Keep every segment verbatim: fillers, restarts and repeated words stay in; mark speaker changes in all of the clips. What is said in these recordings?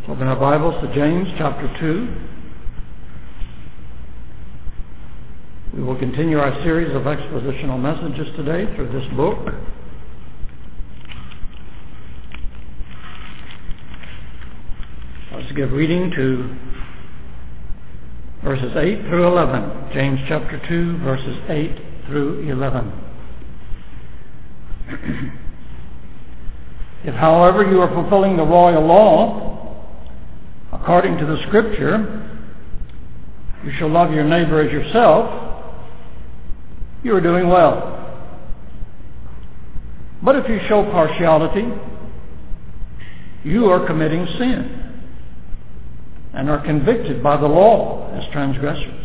Speaker 1: Open our Bibles to James chapter two. We will continue our series of expositional messages today through this book. Let's give reading to verses eight through eleven. James chapter two, verses eight through eleven. If, however, you are fulfilling the royal law, according to the Scripture, you shall love your neighbor as yourself, you are doing well. But if you show partiality, you are committing sin and are convicted by the law as transgressors.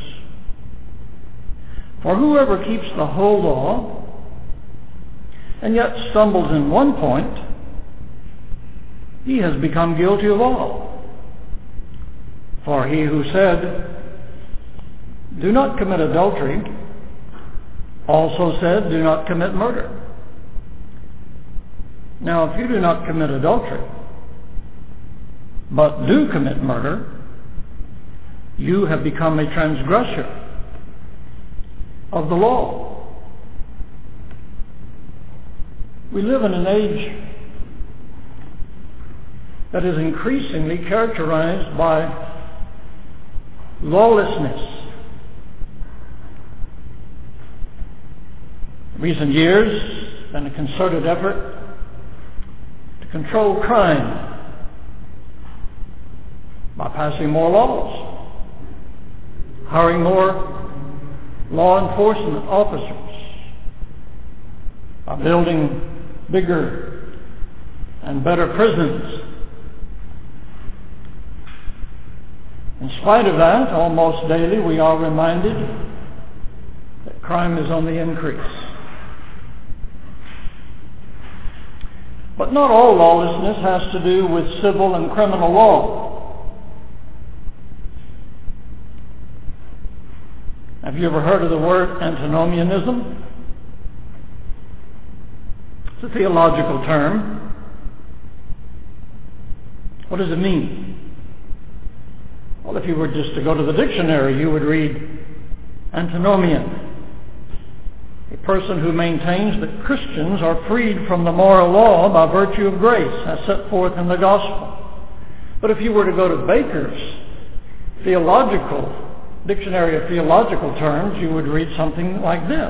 Speaker 1: For whoever keeps the whole law and yet stumbles in one point, he has become guilty of all. For he who said, "Do not commit adultery," also said, "Do not commit murder." Now, if you do not commit adultery, but do commit murder, you have become a transgressor of the law. We live in an age that is increasingly characterized by lawlessness. In recent years, there's been a concerted effort to control crime by passing more laws, hiring more law enforcement officers, by building bigger and better prisons. In spite of that, almost daily we are reminded that crime is on the increase. But not all lawlessness has to do with civil and criminal law. Have you ever heard of the word antinomianism? It's a theological term. What does it mean? Well, if you were just to go to the dictionary, you would read antinomian, a person who maintains that Christians are freed from the moral law by virtue of grace, as set forth in the gospel. But if you were to go to Baker's theological dictionary of theological terms, you would read something like this.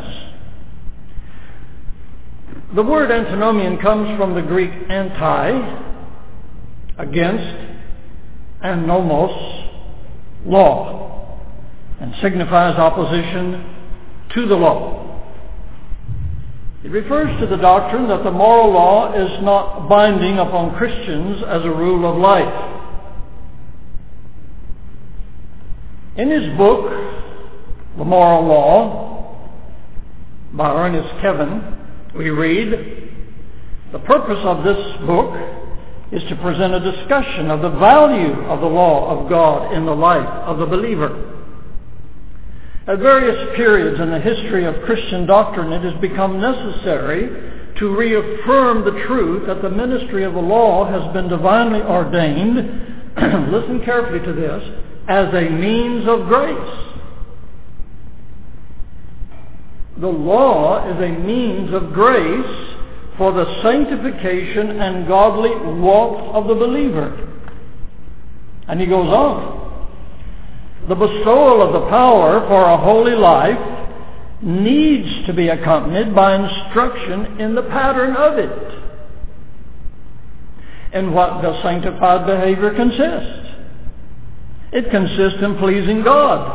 Speaker 1: The word antinomian comes from the Greek anti, against, and nomos, law, and signifies opposition to the law. It refers to the doctrine that the moral law is not binding upon Christians as a rule of life. In his book, The Moral Law, by Ernest Kevin, we read, "The purpose of this book is to present a discussion of the value of the law of God in the life of the believer. At various periods in the history of Christian doctrine, it has become necessary to reaffirm the truth that the ministry of the law has been divinely ordained," listen carefully to this, "as a means of grace." The law is a means of grace for the sanctification and godly walk of the believer. And he goes on. The bestowal of the power for a holy life needs to be accompanied by instruction in the pattern of it. And what does sanctified behavior consist? It consists in pleasing God.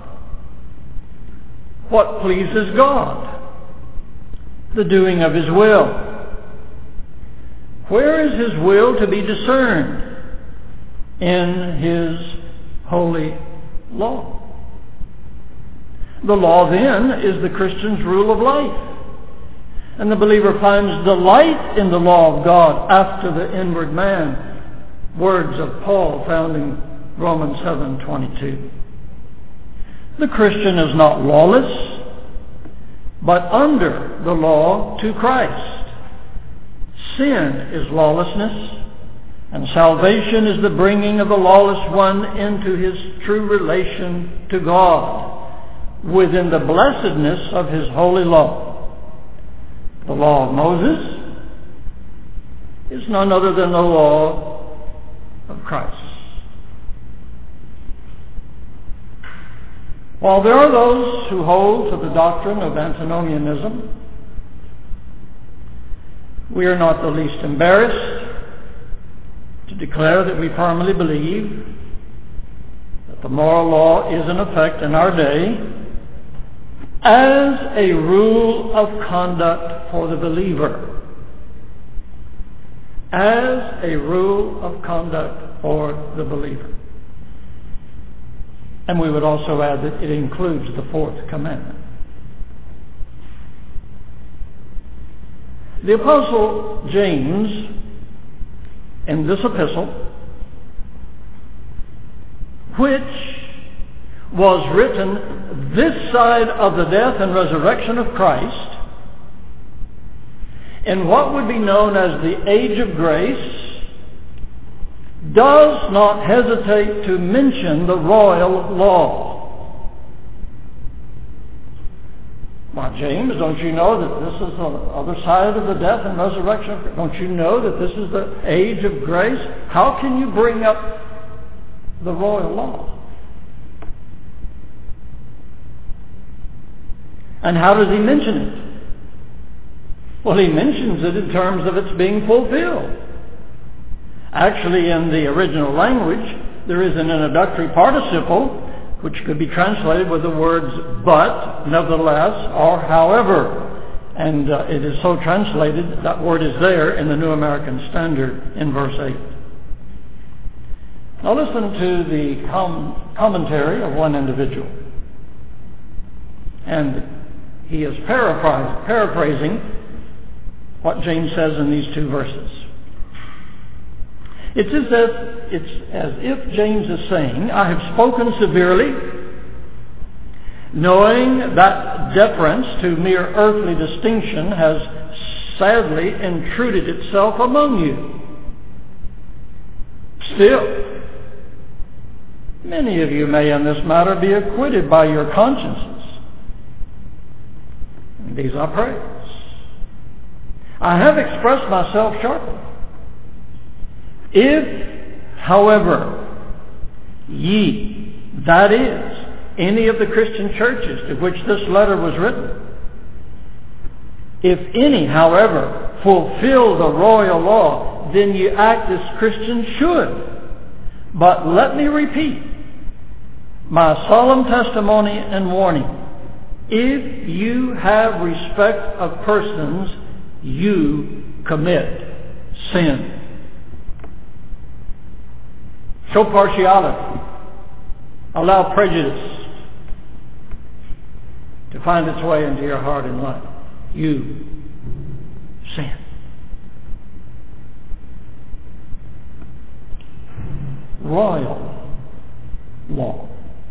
Speaker 1: What pleases God? The doing of His will. Where is His will to be discerned? In His holy law. The law, then, is the Christian's rule of life. And the believer finds delight in the law of God after the inward man. Words of Paul found in Romans seven twenty-two. The Christian is not lawless, but under the law to Christ. Sin is lawlessness, And salvation is the bringing of the lawless one into his true relation to God within the blessedness of his holy law. The law of Moses is none other than the law of Christ. While there are those who hold to the doctrine of antinomianism, we are not the least embarrassed to declare that we firmly believe that the moral law is in effect in our day as a rule of conduct for the believer. As a rule of conduct for the believer. And we would also add that it includes the fourth commandment. The Apostle James, in this epistle, which was written this side of the death and resurrection of Christ, in what would be known as the age of grace, does not hesitate to mention the royal law. Why, James, don't you know that this is the other side of the death and resurrection? Don't you know that this is the age of grace? How can you bring up the royal law? And how does he mention it? Well, he mentions it in terms of its being fulfilled. Actually, in the original language, there is an introductory participle which could be translated with the words but, nevertheless, or however. And uh, it is so translated, that word is there in the New American Standard in verse eight. Now listen to the com- commentary of one individual. And he is paraphrasing, paraphrasing what James says in these two verses. It's as if, it's as if James is saying, I have spoken severely, knowing that deference to mere earthly distinction has sadly intruded itself among you. Still, many of you may in this matter be acquitted by your consciences. And these I praise. I have expressed myself sharply. If, however, ye, that is, any of the Christian churches to which this letter was written, if any, however, fulfill the royal law, then ye act as Christians should. But let me repeat my solemn testimony and warning. If you have respect of persons, you commit sin. Show partiality. Allow prejudice to find its way into your heart and life. You sin. Royal law.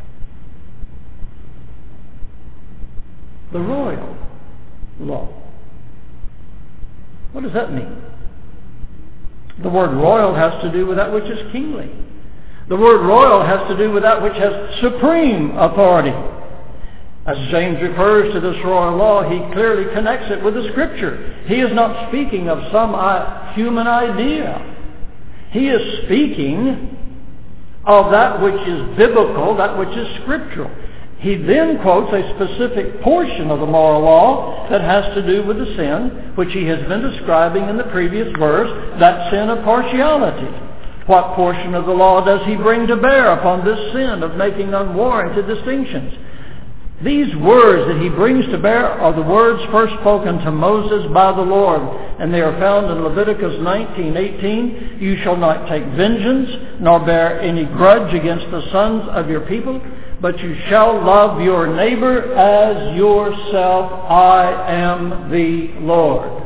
Speaker 1: The royal law. What does that mean? The word royal has to do with that which is kingly. The word royal has to do with that which has supreme authority. As James refers to this royal law, he clearly connects it with the Scripture. He is not speaking of some human idea. He is speaking of that which is biblical, that which is scriptural. He then quotes a specific portion of the moral law that has to do with the sin, which he has been describing in the previous verse, that sin of partiality. What portion of the law does he bring to bear upon this sin of making unwarranted distinctions? These words that he brings to bear are the words first spoken to Moses by the Lord, and they are found in Leviticus nineteen eighteen. You shall not take vengeance, nor bear any grudge against the sons of your people, but you shall love your neighbor as yourself. I am the Lord.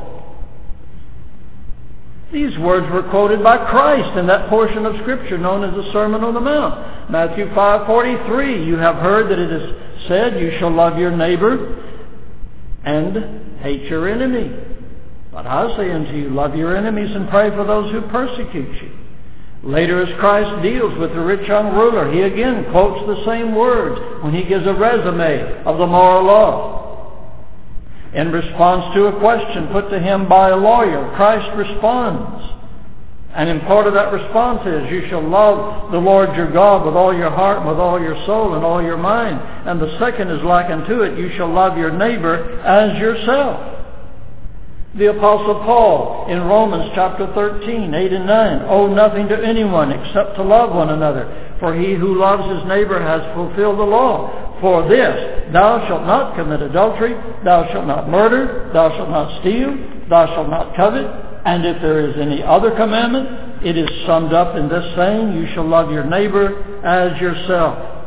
Speaker 1: These words were quoted by Christ in that portion of Scripture known as the Sermon on the Mount. Matthew five forty-three, you have heard that it is said, you shall love your neighbor and hate your enemy. But I say unto you, love your enemies and pray for those who persecute you. Later, as Christ deals with the rich young ruler, he again quotes the same words when he gives a resume of the moral law. In response to a question put to him by a lawyer, Christ responds. And in part of that response is, you shall love the Lord your God with all your heart, and with all your soul, and all your mind. And the second is like unto it, you shall love your neighbor as yourself. The Apostle Paul in Romans chapter thirteen, eight and nine, owe nothing to anyone except to love one another. For he who loves his neighbor has fulfilled the law. For this, thou shalt not commit adultery, thou shalt not murder, thou shalt not steal, thou shalt not covet. And if there is any other commandment, it is summed up in this saying, you shall love your neighbor as yourself.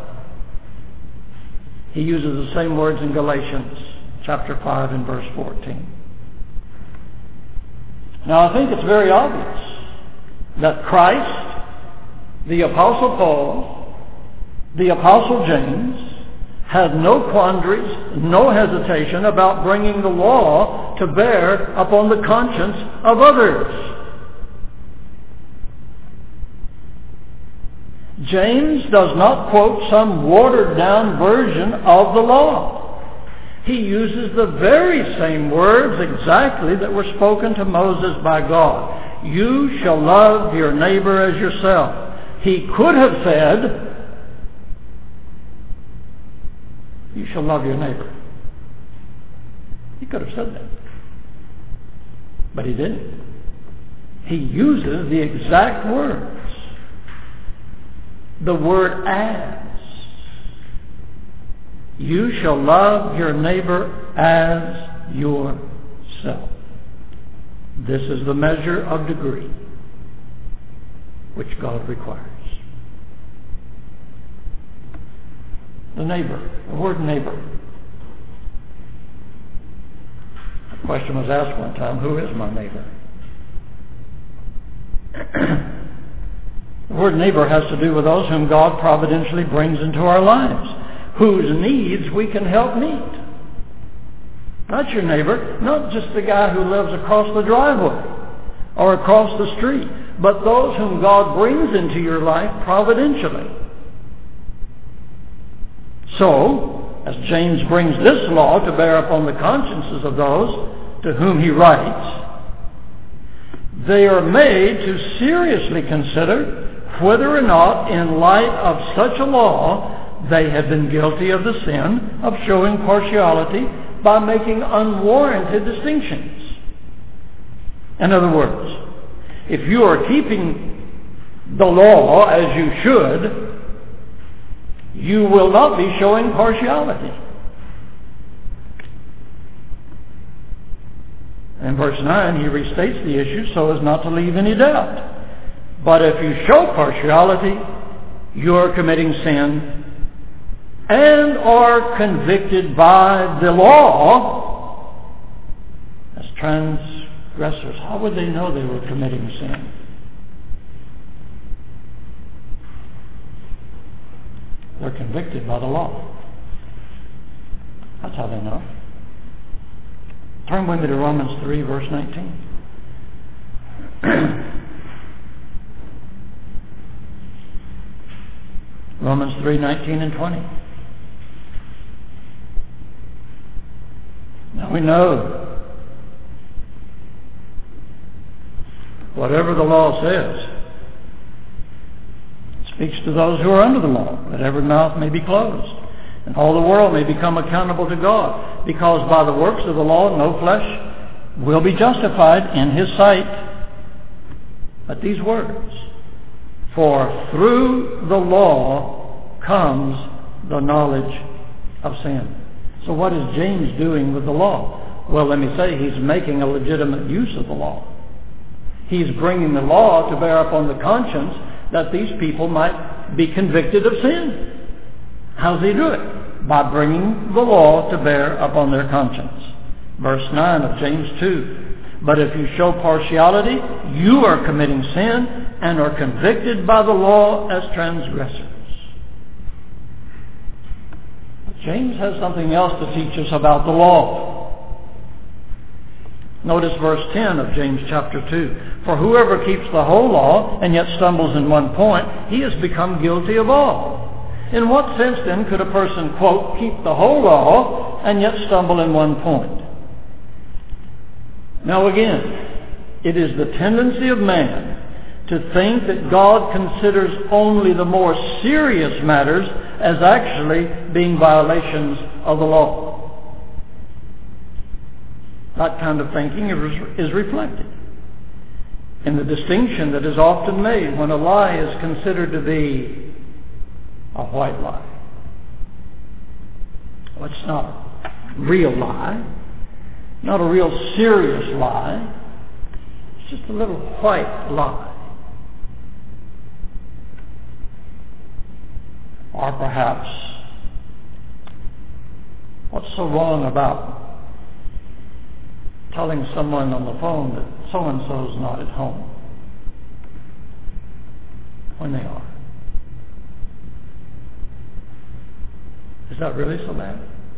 Speaker 1: He uses the same words in Galatians chapter five and verse fourteen. Now, I think it's very obvious that Christ, the Apostle Paul, the Apostle James, had no quandaries, no hesitation about bringing the law to bear upon the conscience of others. James does not quote some watered-down version of the law. He uses the very same words exactly that were spoken to Moses by God. You shall love your neighbor as yourself. He could have said, you shall love your neighbor. He could have said that. But he didn't. He uses the exact words. The word as. You shall love your neighbor as yourself. This is the measure of degree which God requires. The neighbor, the word neighbor. A question was asked one time, who is my neighbor? The word neighbor has to do with those whom God providentially brings into our lives, whose needs we can help meet. Not your neighbor, not just the guy who lives across the driveway or across the street, but those whom God brings into your life providentially. So, as James brings this law to bear upon the consciences of those to whom he writes, they are made to seriously consider whether or not, in light of such a law, they have been guilty of the sin of showing partiality by making unwarranted distinctions. In other words, if you are keeping the law as you should, you will not be showing partiality. In verse nine, he restates the issue so as not to leave any doubt. But if you show partiality, you are committing sin and are convicted by the law as transgressors. How would they know they were committing sin? They're convicted by the law. That's how they know. Turn with me to Romans three, verse nineteen. Romans three, nineteen and twenty. Now we know whatever the law says speaks to those who are under the law, that every mouth may be closed, and all the world may become accountable to God, because by the works of the law no flesh will be justified in his sight. But these words, for through the law comes the knowledge of sin. So what is James doing with the law? Well, let me say, he's making a legitimate use of the law. He's bringing the law to bear upon the conscience that these people might be convicted of sin. How does he do it? By bringing the law to bear upon their conscience. Verse nine of James two. But if you show partiality, you are committing sin and are convicted by the law as transgressors. But James has something else to teach us about the law. Notice verse ten of James chapter two. For whoever keeps the whole law and yet stumbles in one point, he has become guilty of all. In what sense then could a person, quote, keep the whole law and yet stumble in one point? Now again, it is the tendency of man to think that God considers only the more serious matters as actually being violations of the law. That kind of thinking is reflected in the distinction that is often made when a lie is considered to be a white lie. Well, it's not a real lie, not a real serious lie. It's just a little white lie. Or perhaps, what's so wrong about telling someone on the phone that so-and-so's not at home when they are? Is that really so bad?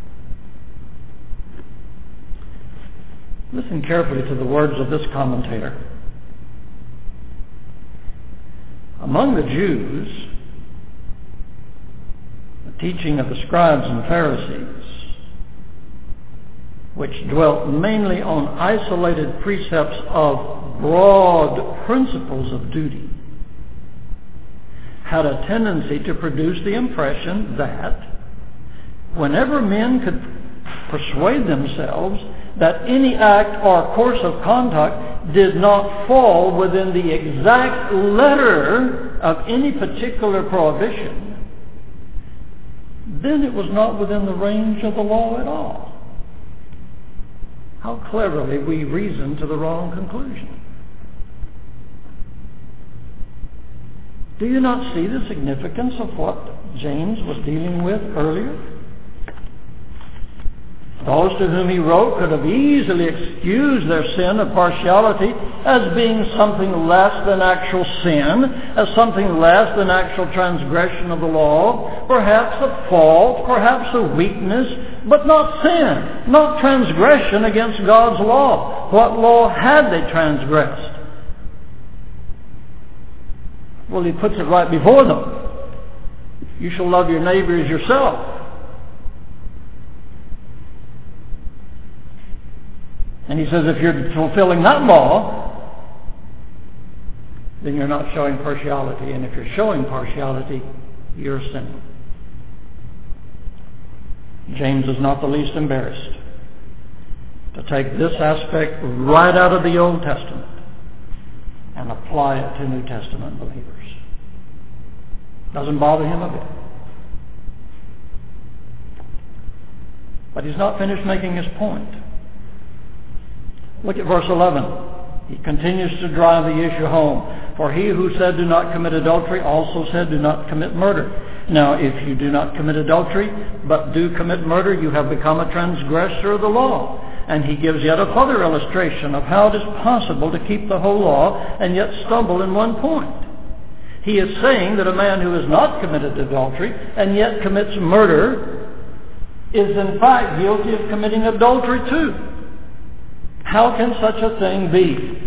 Speaker 1: Listen carefully to the words of this commentator. Among the Jews, the teaching of the scribes and Pharisees, which dwelt mainly on isolated precepts of broad principles of duty, had a tendency to produce the impression that whenever men could persuade themselves that any act or course of conduct did not fall within the exact letter of any particular prohibition, then it was not within the range of the law at all. How cleverly we reason to the wrong conclusion. Do you not see the significance of what James was dealing with earlier? Those to whom he wrote could have easily excused their sin of partiality as being something less than actual sin, as something less than actual transgression of the law, perhaps a fault, perhaps a weakness, but not sin, not transgression against God's law. What law had they transgressed? Well, he puts it right before them. You shall love your neighbor as yourself. And he says if you're fulfilling that law, then you're not showing partiality. And if you're showing partiality, you're sinning. James is not the least embarrassed to take this aspect right out of the Old Testament and apply it to New Testament believers. Doesn't bother him a bit. But he's not finished making his point. Look at verse eleven. He continues to drive the issue home. For he who said, do not commit adultery, also said, do not commit murder. Now, if you do not commit adultery, but do commit murder, you have become a transgressor of the law. And he gives yet a further illustration of how it is possible to keep the whole law and yet stumble in one point. He is saying that a man who has not committed adultery and yet commits murder is in fact guilty of committing adultery too. How can such a thing be?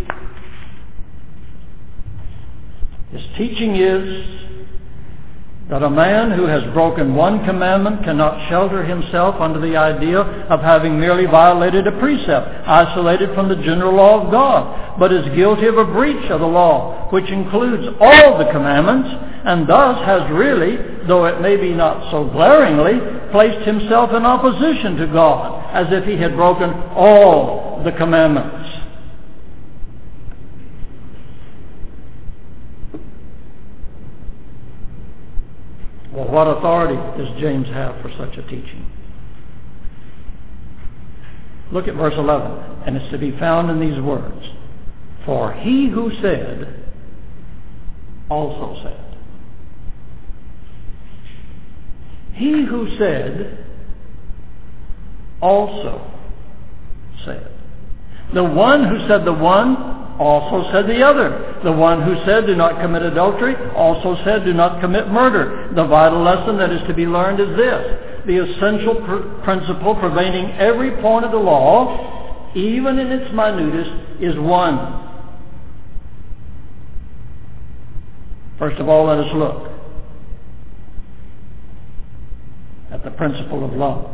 Speaker 1: His teaching is that a man who has broken one commandment cannot shelter himself under the idea of having merely violated a precept, isolated from the general law of God, but is guilty of a breach of the law, which includes all the commandments, and thus has really, though it may be not so glaringly, placed himself in opposition to God, as if he had broken all the commandments. Well, what authority does James have for such a teaching? Look at verse eleven, and it's to be found in these words. For he who said, also said. He who said, also said. The one who said the one also said the other. The one who said, do not commit adultery, also said, do not commit murder. The vital lesson that is to be learned is this. The essential pr- principle pervading every point of the law, even in its minutest, is one. First of all, let us look at the principle of love.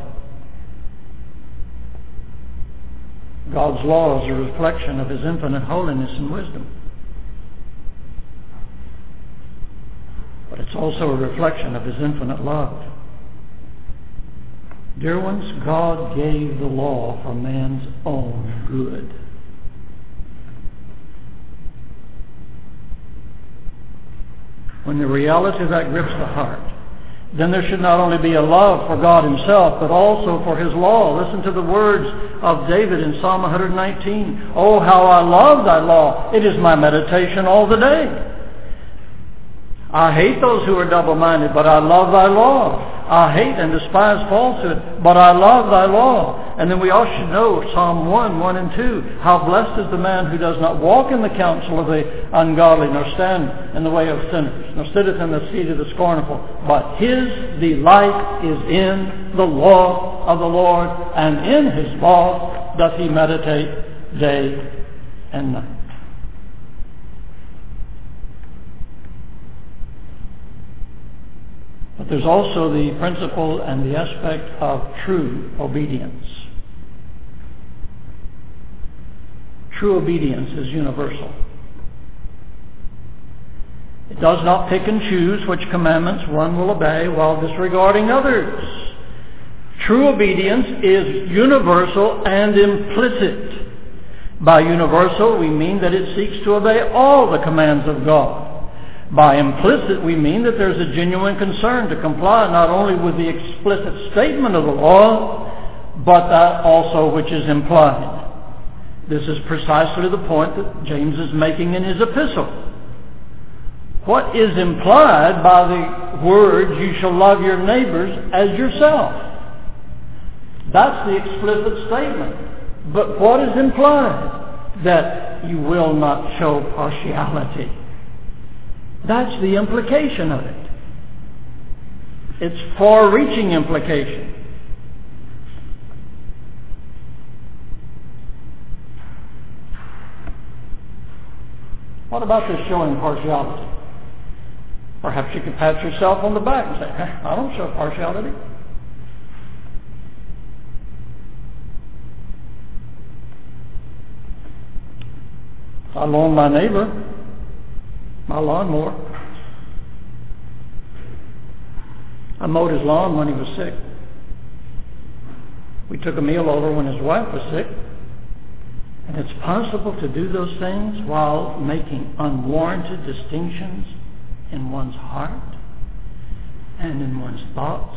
Speaker 1: God's law is a reflection of His infinite holiness and wisdom. But it's also a reflection of His infinite love. Dear ones, God gave the law for man's own good. When the reality of that grips the heart, then there should not only be a love for God Himself, but also for His law. Listen to the words of David in Psalm one nineteen. Oh, how I love thy law. It is my meditation all the day. I hate those who are double-minded, but I love thy law. I hate and despise falsehood, but I love thy law. And then we all should know Psalm one, one and two. How blessed is the man who does not walk in the counsel of the ungodly, nor stand in the way of sinners, nor sitteth in the seat of the scornful. But his delight is in the law of the Lord, and in His law doth he meditate day and night. But there's also the principle and the aspect of true obedience. True obedience is universal. It does not pick and choose which commandments one will obey while disregarding others. True obedience is universal and implicit. By universal, we mean that it seeks to obey all the commands of God. By implicit, we mean that there's a genuine concern to comply not only with the explicit statement of the law, but that also which is implied. This is precisely the point that James is making in his epistle. What is implied by the words, you shall love your neighbors as yourself? That's the explicit statement. But what is implied? That you will not show partiality. That's the implication of it. It's far-reaching implication. What about this showing partiality? Perhaps you could pat yourself on the back and say, I don't show partiality. I loan my neighbor my lawnmower. I mowed his lawn when he was sick. We took a meal over when his wife was sick. And it's possible to do those things while making unwarranted distinctions in one's heart and in one's thoughts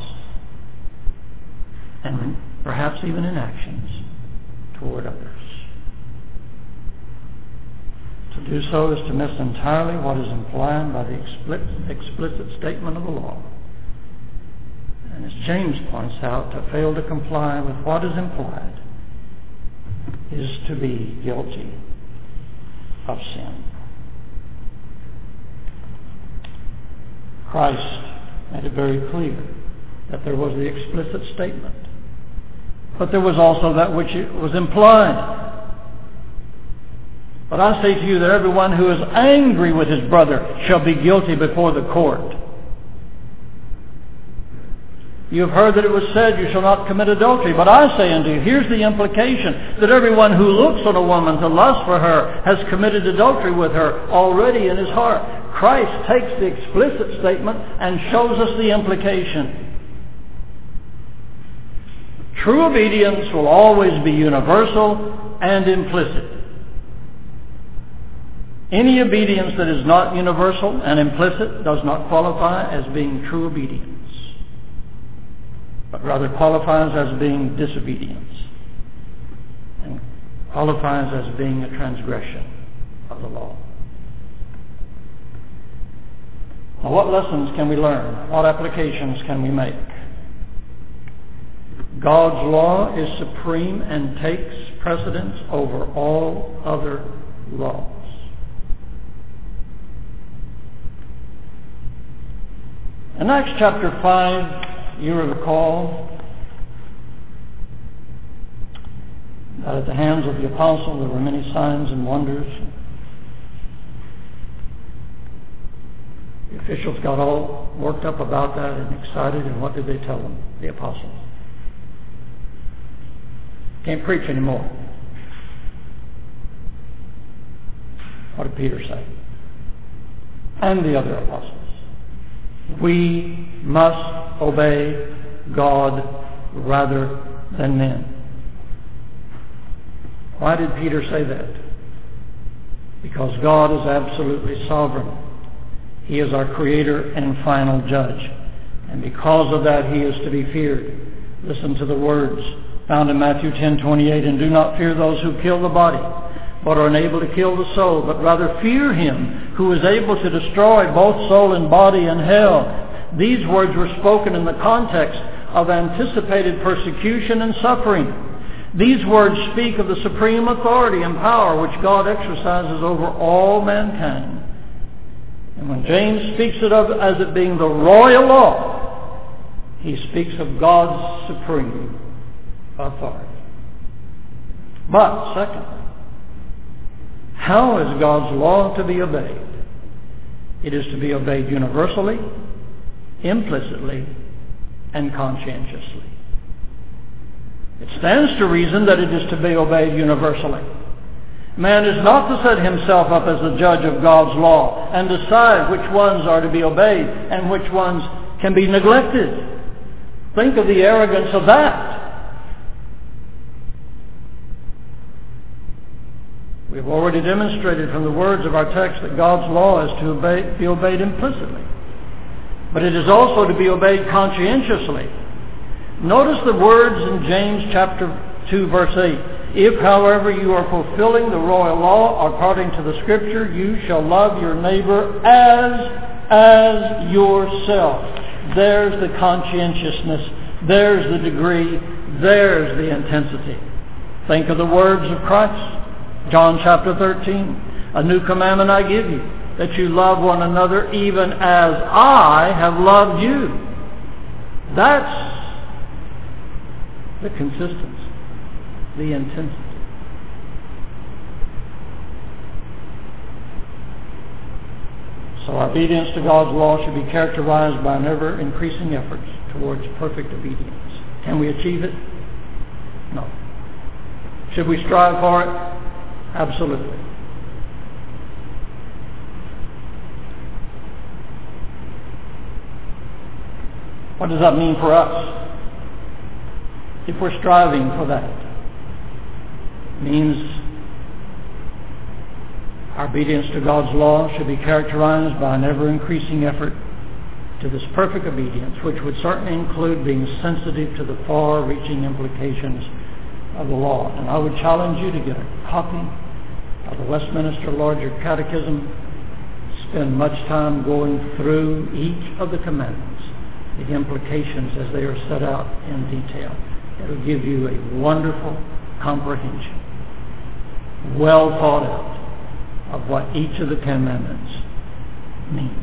Speaker 1: and perhaps even in actions toward others. To do so is to miss entirely what is implied by the explicit, explicit statement of the law. And as James points out, to fail to comply with what is implied is to be guilty of sin. Christ made it very clear that there was the explicit statement, but there was also that which was implied. But I say to you that everyone who is angry with his brother shall be guilty before the court. You have heard that it was said, you shall not commit adultery. But I say unto you, here's the implication, that everyone who looks on a woman to lust for her has committed adultery with her already in his heart. Christ takes the explicit statement and shows us the implication. True obedience will always be universal and implicit. Any obedience that is not universal and implicit does not qualify as being true obedience, but rather qualifies as being disobedience and qualifies as being a transgression of the law. Now, what lessons can we learn? What applications can we make? God's law is supreme and takes precedence over all other laws. In Acts chapter five, you recall that at the hands of the apostle there were many signs and wonders. Officials got all worked up about that and excited, and what did they tell them, the apostles? Can't preach anymore. What did Peter say? And the other apostles. We must obey God rather than men. Why did Peter say that? Because God is absolutely sovereign. He is our creator and final judge. And because of that, he is to be feared. Listen to the words found in Matthew ten twenty-eight, and do not fear those who kill the body, but are unable to kill the soul, but rather fear him who is able to destroy both soul and body in hell. These words were spoken in the context of anticipated persecution and suffering. These words speak of the supreme authority and power which God exercises over all mankind. And when James speaks it of as it being the royal law, he speaks of God's supreme authority. But, secondly, how is God's law to be obeyed? It is to be obeyed universally, implicitly, and conscientiously. It stands to reason that it is to be obeyed universally. Man is not to set himself up as the judge of God's law and decide which ones are to be obeyed and which ones can be neglected. Think of the arrogance of that. We've already demonstrated from the words of our text that God's law is to obey, be obeyed implicitly. But it is also to be obeyed conscientiously. Notice the words in James chapter two, verse eight. If, however, you are fulfilling the royal law according to the Scripture, you shall love your neighbor as, as yourself. There's the conscientiousness. There's the degree. There's the intensity. Think of the words of Christ. John chapter thirteen. A new commandment I give you, that you love one another even as I have loved you. That's the consistency, the intensity. So our obedience to God's law should be characterized by an ever-increasing effort towards perfect obedience. Can we achieve it? No. Should we strive for it? Absolutely. What does that mean for us? If we're striving for that, it means our obedience to God's law should be characterized by an ever-increasing effort to this perfect obedience, which would certainly include being sensitive to the far-reaching implications of the law. And I would challenge you to get a copy of the Westminster Larger Catechism, spend much time going through each of the commandments, the implications as they are set out in detail. It will give you a wonderful comprehension, well thought out, of what each of the commandments mean.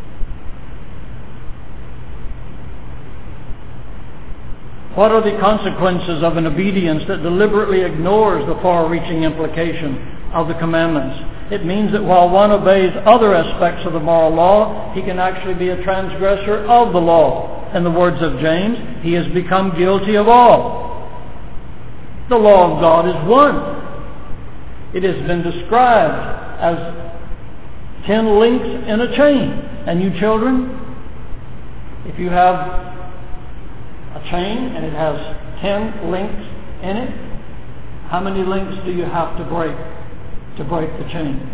Speaker 1: What are the consequences of an obedience that deliberately ignores the far-reaching implication of the commandments? It means that while one obeys other aspects of the moral law, he can actually be a transgressor of the law. In the words of James, he has become guilty of all. The law of God is one. It has been described as ten links in a chain. And you children, if you have a chain and it has ten links in it, how many links do you have to break to break the chain?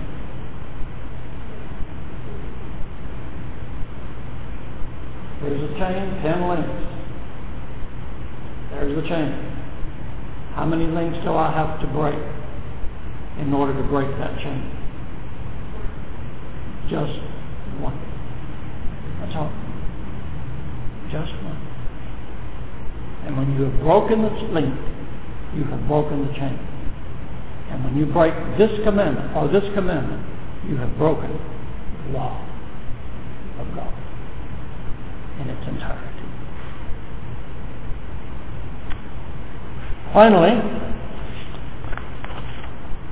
Speaker 1: There's a chain, ten links. There's the chain. How many links do I have to break in order to break that chain? Just one. That's all. Just one. And when you have broken the link, you have broken the chain. And when you break this commandment, or this commandment, you have broken the law of God in its entirety. Finally,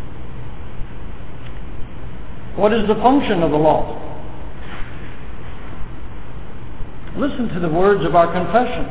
Speaker 1: what is the function of the law? Listen to the words of our confession.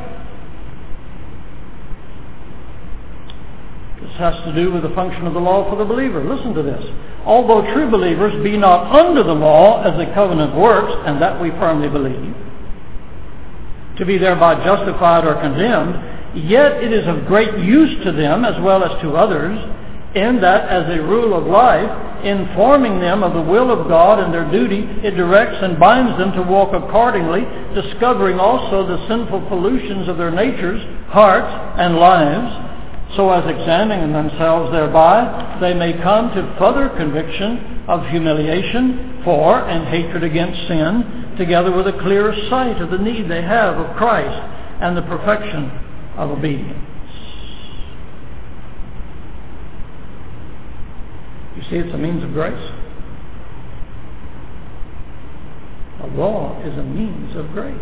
Speaker 1: This has to do with the function of the law for the believer. Listen to this. Although true believers be not under the law as the covenant works, and that we firmly believe, to be thereby justified or condemned, yet it is of great use to them as well as to others, in that as a rule of life, informing them of the will of God and their duty, it directs and binds them to walk accordingly, discovering also the sinful pollutions of their natures, hearts, and lives, so as examining themselves thereby, they may come to further conviction of humiliation for and hatred against sin, together with a clearer sight of the need they have of Christ and the perfection of obedience. You see, it's a means of grace. The law is a means of grace.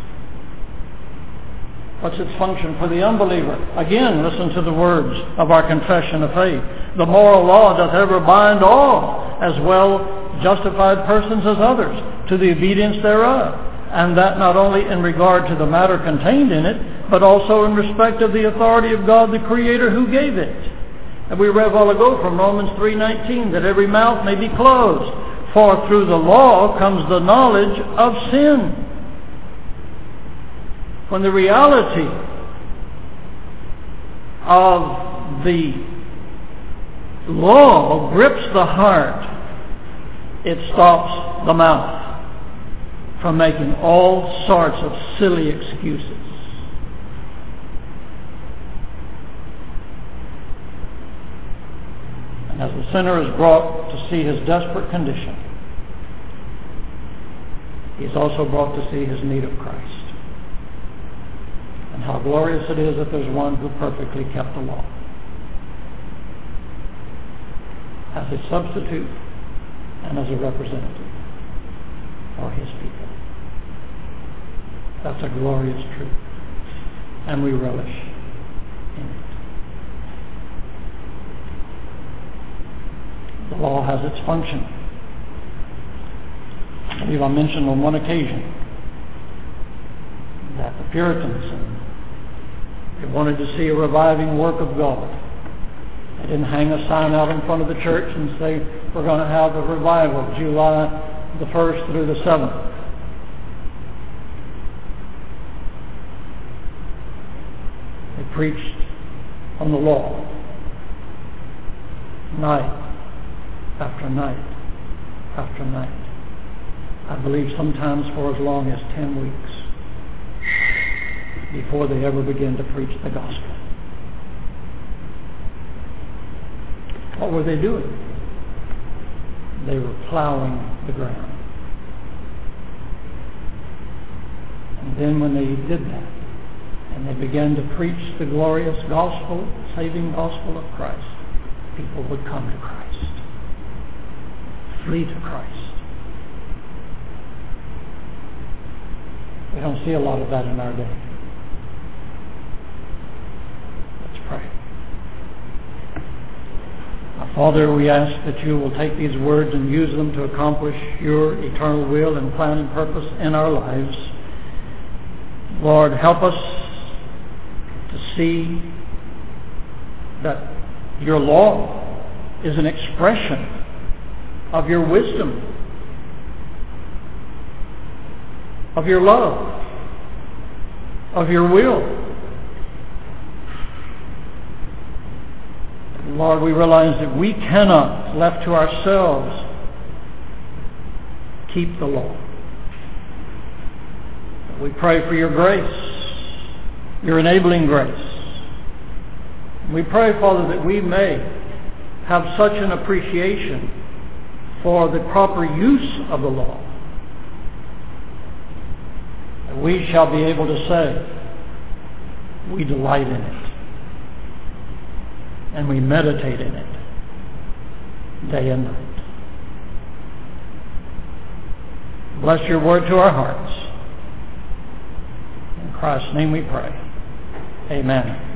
Speaker 1: What's its function for the unbeliever? Again, listen to the words of our confession of faith. The moral law doth ever bind all, as well justified persons as others, to the obedience thereof, and that not only in regard to the matter contained in it, but also in respect of the authority of God the Creator who gave it. And we read a while ago from Romans three nineteen, that every mouth may be closed, for through the law comes the knowledge of sin. When the reality of the law grips the heart, it stops the mouth from making all sorts of silly excuses. And as the sinner is brought to see his desperate condition, he is also brought to see his need of Christ. And how glorious it is that there's one who perfectly kept the law as a substitute and as a representative for his people. That's a glorious truth, and we relish in it. The law has its function. I believe I mentioned on one occasion that the Puritans, and they wanted to see a reviving work of God. They didn't hang a sign out in front of the church and say, we're going to have a revival July the first through the seventh. They preached on the law night after night after night. I believe sometimes for as long as ten weeks before they ever begin to preach the gospel. What were they doing? They were plowing the ground. And then when they did that, and they began to preach the glorious gospel, saving gospel of Christ, people would come to Christ, flee to Christ. We don't see a lot of that in our day. Pray. Our Father, we ask that you will take these words and use them to accomplish your eternal will and plan and purpose in our lives. Lord, help us to see that your law is an expression of your wisdom, of your love, of your will. Lord, we realize that we cannot, left to ourselves, keep the law. We pray for your grace, your enabling grace. We pray, Father, that we may have such an appreciation for the proper use of the law that we shall be able to say, we delight in it. And we meditate in it day and night. Bless your word to our hearts. In Christ's name we pray. Amen.